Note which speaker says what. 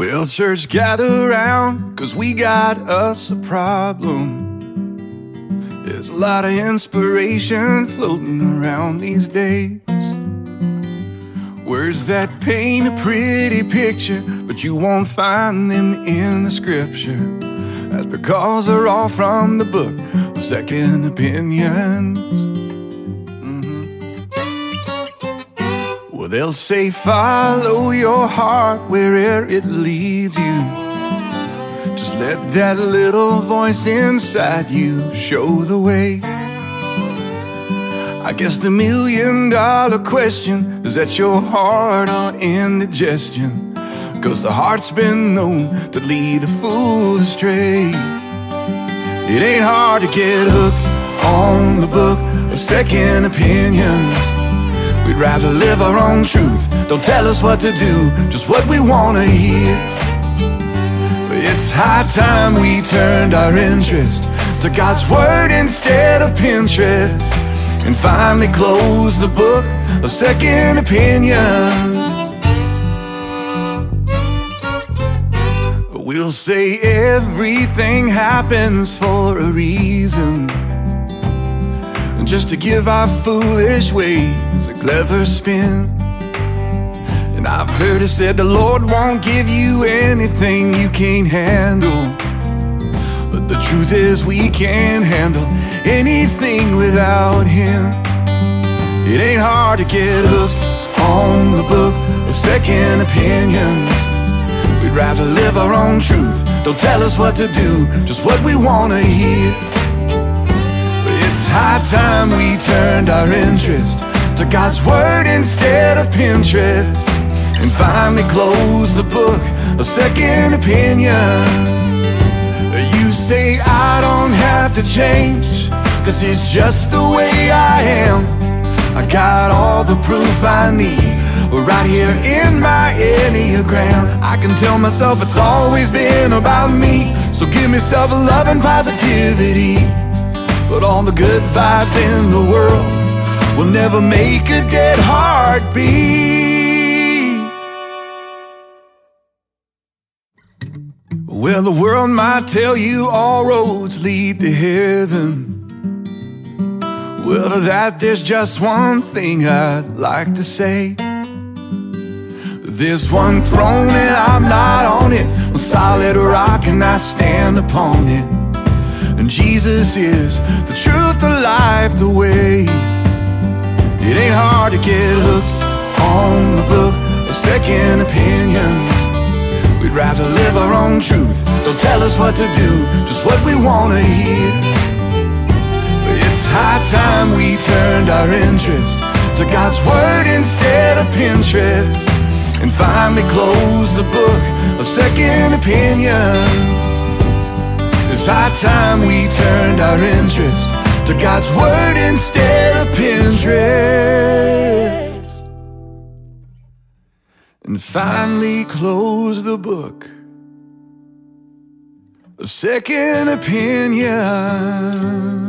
Speaker 1: Well, church, gather round, 'cause we got us a problem. There's a lot of inspiration floating around these days. Words that paint a pretty picture, but you won't find them in the scripture. That's because they're all from the book of Second Opinions. Well, they'll say follow your heart wherever it leads you. Just let that little voice inside you show the way. I guess the $1,000,000 question is that your heart on indigestion, 'cause the heart's been known to lead a fool astray. It ain't hard to get hooked on the book of Second Opinions. We'd rather live our own truth. Don't tell us what to do, just what we want to hear. It's high time we turned our interest to God's Word instead of Pinterest, and finally closed the book of Second Opinions. We'll say everything happens for a reason, just to give our foolish ways a clever spin. And I've heard it said the Lord won't give you anything you can't handle, but the truth is we can't handle anything without Him. It ain't hard to get hooked on the book of Second Opinions. We'd rather live our own truth. Don't tell us what to do, just what we want to hear. It's high time we turned our interest to God's Word instead of Pinterest, and finally closed the book of Second Opinions. You say I don't have to change, 'cause it's just the way I am. I got all the proof I need right here in my Enneagram. I can tell myself it's always been about me, so give me self-love and positivity. But all the good vibes in the world will never make a dead heart beat. Well, the world might tell you all roads lead to heaven. Well, to that there's just one thing I'd like to say. There's one throne and I'm not on it, a solid rock and I stand upon it. And Jesus is the truth, the life, the way. It ain't hard to get hooked on the book of Second Opinions. We'd rather live our own truth. Don't tell us what to do, just what we want to hear. But it's high time we turned our interest to God's Word instead of Pinterest, and finally closed the book of Second Opinions. It's high time we turned our interest to God's Word instead of Pinterest, and finally closed the book of Second Opinions.